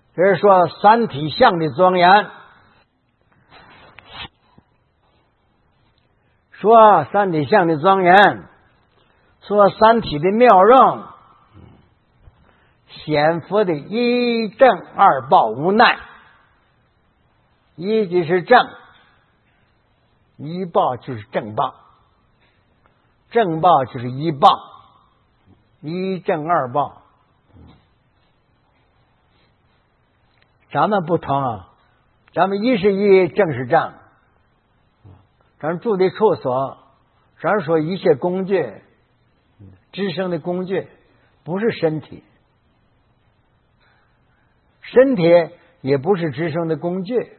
这是说三体相的庄严，说三体相的庄严，说三体的妙用，显佛的一正二报无奈。一就是正，一报就是正报，正报就是一报，一正二报。咱们不同啊，咱们一是一，正是正。咱住的处所，咱说一切工具，支撑的工具，不是身体，身体也不是支撑的工具。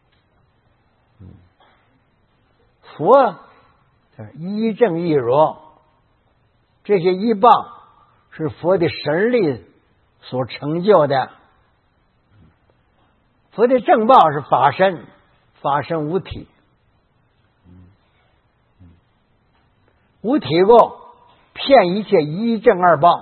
佛一正一如，这些一报是佛的神力所成就的。佛的正报是法身，法身无体，无体过骗一切一正二报。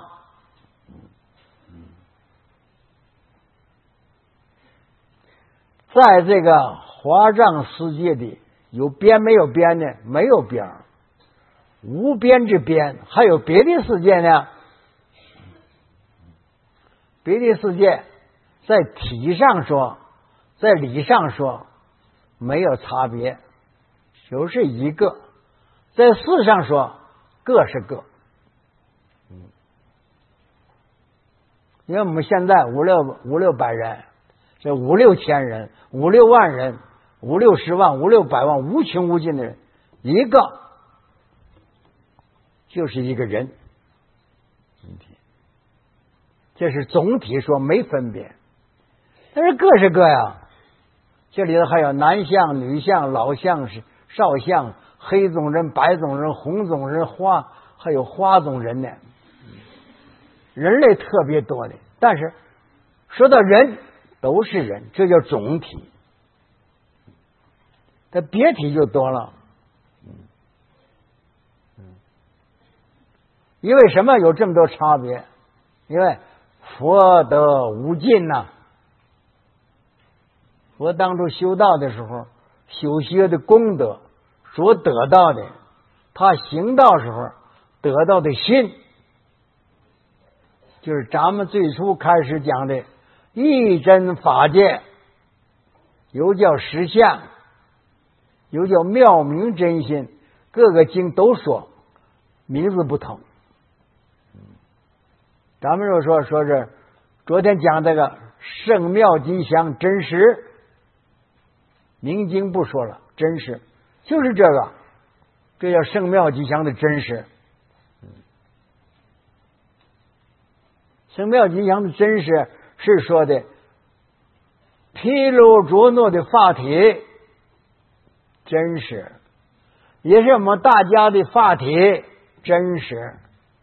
在这个华藏世界里，有边没有边呢？没有边，无边之边。还有别的世界呢？别的世界在体上说，在理上说没有差别，就是一个。在事上说各是各。因为我们现在五六百人，这5、6千人、5、6万人、5、60万、5、6百万，无穷无尽的人，一个就是一个人。这是总体说没分别，但是各是各呀。这里头还有男相、女相、老相、少相、黑种人、白种人、红种人、还有花种人呢。人类特别多的，但是说到人都是人，这叫总体。但别体就多了。因为什么有这么多差别？因为佛德无尽呐。佛当初修道的时候，修学的功德所得到的，他行道时候得到的心，就是咱们最初开始讲的一真法界，又叫实相，又叫妙明真心，各个经都说，名字不同。咱们就说是昨天讲这个圣妙吉祥真实，明经不说了，真实就是这个，这叫圣妙吉祥的真实。圣妙吉祥的真实是说的毗卢卓诺的法体真实，也是我们大家的法体真实。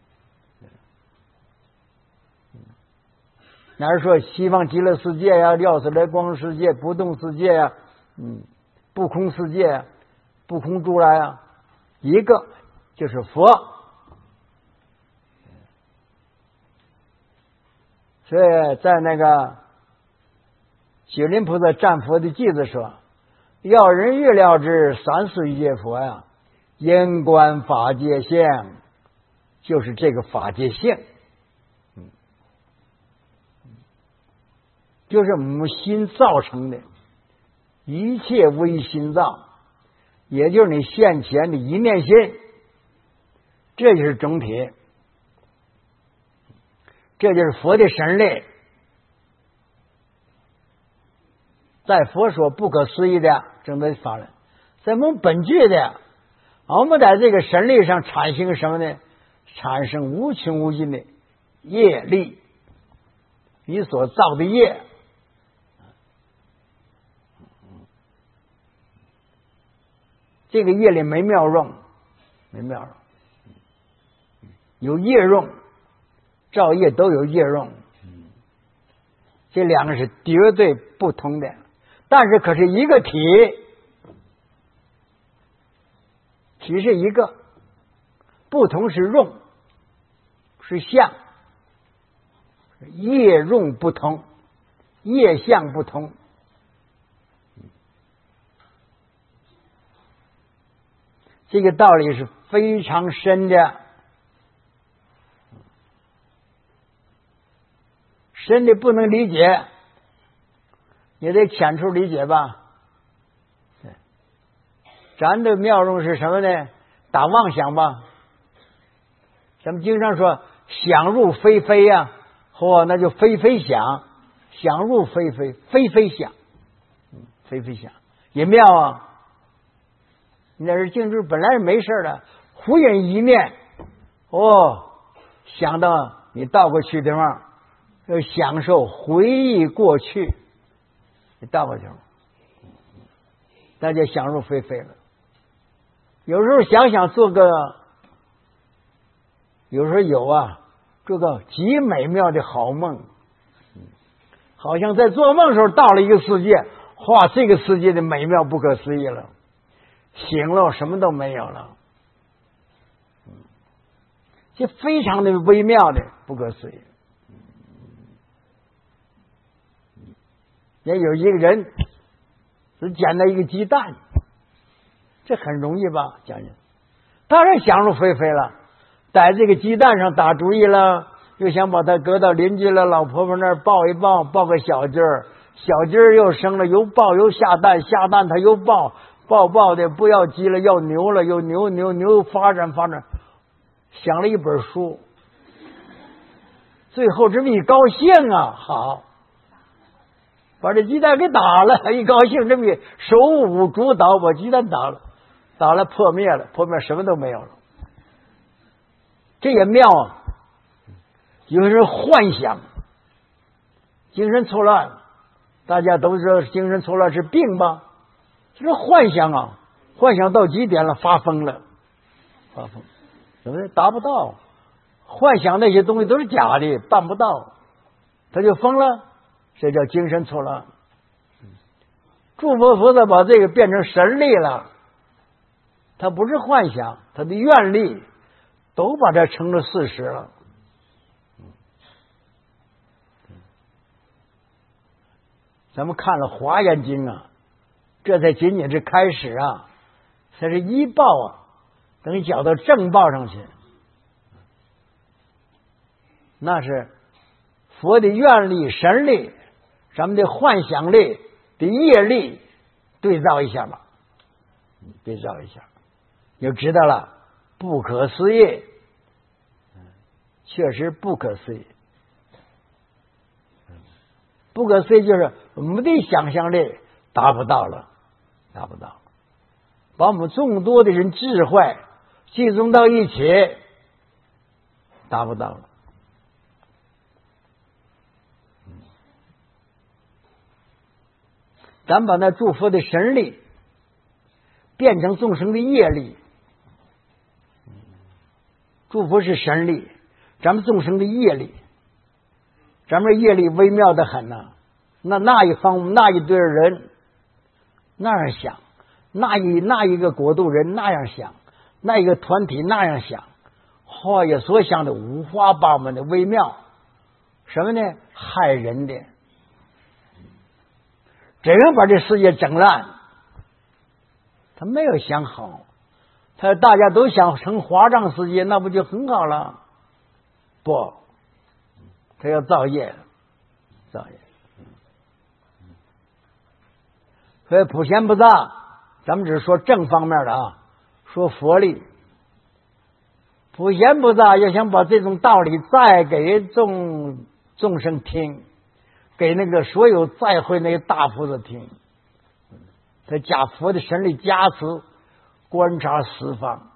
哪是说西方极乐世界呀、廖色来光世界、不动世界呀、不空世界呀、不空如来啊，一个就是佛。所以在那个九林菩萨战佛的偈子说：“要人欲了之，3世一界佛呀，因观法界相，就是这个法界性。”就是我们心造成的，一切为心造，也就是你现前的一念心，这就是总体，这就是佛的神力，在佛所不可思议的正在法轮，在我们本具的，我们在这个神力上产生什么呢？产生无穷无尽的业力，你所造的业。这个业里没妙用，没妙用，有业用，造业都有业用，这两个是绝对不同的，但是可是一个体，体是一个，不同是用，是相，业用不同， 业相不同。这个道理是非常深的，深的不能理解，也得浅出理解吧。咱的妙用是什么呢？打妄想吧。咱们经常说想入非非呀，那就非非想，想入非非，非非想，非非想也妙啊。那是静住本来是没事的，忽然一念，想到你到过去的地方，要享受回忆过去，你到过去了，那就想入非非了。有时候想想做个，有时候有做个极美妙的好梦，好像在做梦的时候到了一个世界，这个世界的美妙不可思议了。醒了什么都没有了，这非常的微妙的不可思议。也有一个人只捡了一个鸡蛋，这很容易吧？讲讲，当然想入非非了，在这个鸡蛋上打主意了，又想把它搁到邻居了老婆婆那儿抱一抱，抱个小鸡儿，小鸡儿又生了，又抱又下蛋，下蛋它又抱。抱的不要鸡了，要牛了，又牛发展，想了一本书，最后这么一高兴好，把这鸡蛋给打了，一高兴这么手舞足蹈把鸡蛋打了破灭了，什么都没有了。这也妙有人幻想，精神错乱，大家都知道精神错乱是病吧？这是幻想幻想到极点了，发疯了，怎么达不到？幻想那些东西都是假的，办不到，他就疯了，这叫精神错乱。诸佛菩萨把这个变成神力了，他不是幻想，他的愿力都把它成了事实了。咱们看了《华严经》这才仅仅是开始才是一报等于讲到正报上去，那是佛的愿力、神力，咱们的幻想力的业力对照一下吧，对照一下就知道了，不可思议，确实不可思议。不可思议就是我们的想象力达不到了，把我们众多的人智慧集中到一起，达不到了。咱把那诸佛的神力变成众生的业力，诸佛是神力，咱们众生的业力，咱们业力微妙的很那一方那一堆人那样想，那一个国度人那样想，那一个团体那样想，也所想的五花八门的微妙，什么呢？害人的，这样把这世界整烂，他没有想好，大家都想成华藏世界，那不就很好了？不，他要造业。所以普贤菩萨，咱们只是说正方面的说佛力。普贤菩萨要想把这种道理再给众生听，给那个所有再会那些大菩萨听，他加佛的神力加持，观察十方。